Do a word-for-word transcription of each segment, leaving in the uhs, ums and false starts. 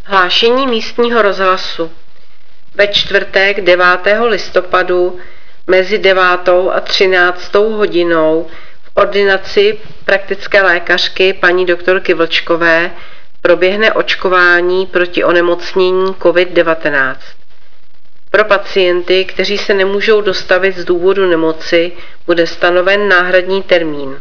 Hlášení místního rozhlasu. Ve čtvrtek devátého listopadu mezi devátou a třináctou hodinou v ordinaci praktické lékařky paní doktorky Vlčkové proběhne očkování proti onemocnění covid devatenáct. Pro pacienty, kteří se nemůžou dostavit z důvodu nemoci, bude stanoven náhradní termín.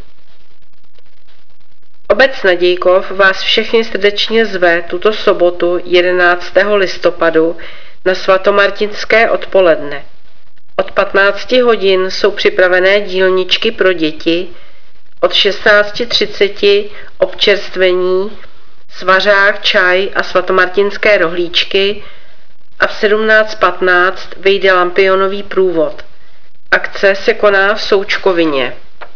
Obec Nadějkov vás všechny srdečně zve tuto sobotu jedenáctého listopadu na svatomartinské odpoledne. Od patnácti hodin jsou připravené dílničky pro děti, od šestnáct třicet občerstvení, svařák, čaj a svatomartinské rohlíčky a v sedmnáct patnáct vyjde lampionový průvod. Akce se koná v Součkovině.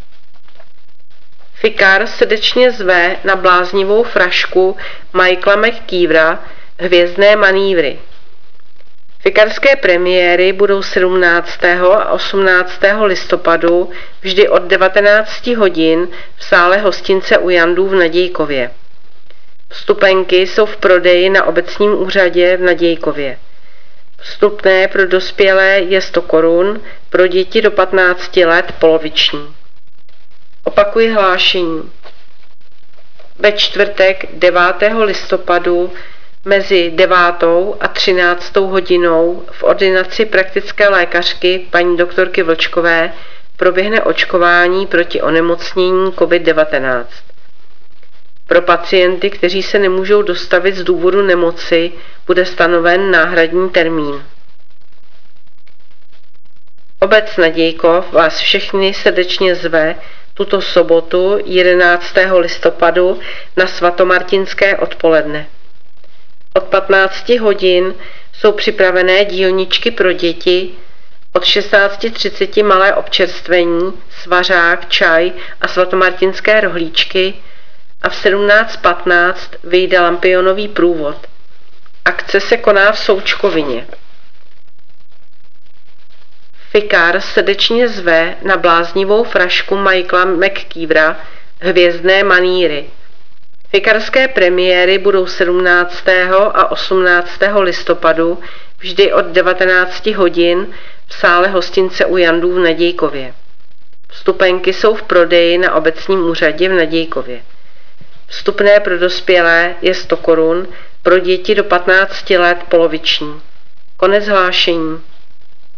Fikar srdečně zve na bláznivou frašku Michaela McKeevera Hvězdné manývry. Fikarské premiéry budou sedmnáctého a osmnáctého listopadu vždy od devatenácti hodin v sále hostince u Jandů v Nadějkově. Vstupenky jsou v prodeji na obecním úřadě v Nadějkově. Vstupné pro dospělé je sto korun, pro děti do patnácti let poloviční. Opakuji hlášení. Ve čtvrtek devátého listopadu mezi devátou a třináctou hodinou v ordinaci praktické lékařky paní doktorky Vlčkové proběhne očkování proti onemocnění covid devatenáct. Pro pacienty, kteří se nemůžou dostavit z důvodu nemoci, bude stanoven náhradní termín. Obec Nadějkov vás všechny srdečně zve tuto sobotu jedenáctého listopadu na svatomartinské odpoledne. Od patnácti hodin jsou připravené dílničky pro děti, od šestnáct třicet malé občerstvení, svařák, čaj a svatomartinské rohlíčky a v sedmnáct patnáct vyjde lampionový průvod. Akce se koná v Součkovině. Fikar srdečně zve na bláznivou frašku Michaela McKeevera Hvězdné manýry. Fikarské premiéry budou sedmnáctého a osmnáctého listopadu vždy od devatenácti hodin v sále hostince u Jandů v Nadějkově. Vstupenky jsou v prodeji na obecním úřadě v Nadějkově. Vstupné pro dospělé je sto korun, pro děti do patnácti let poloviční. Konec hlášení.